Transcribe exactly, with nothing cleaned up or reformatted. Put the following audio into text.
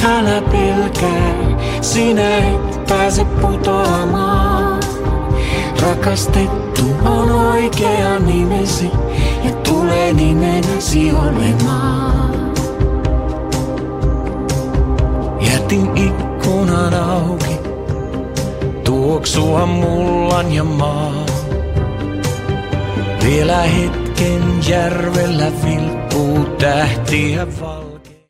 älä pelkää, sinä et pääse putoamaan. Rakastettu on oikea nimesi ja tulee nimenäsi olemaan. Jätin ikkunan auki, tuoksua mullan ja maa. Vielä hetken järvellä vilkkuu tähtiä val.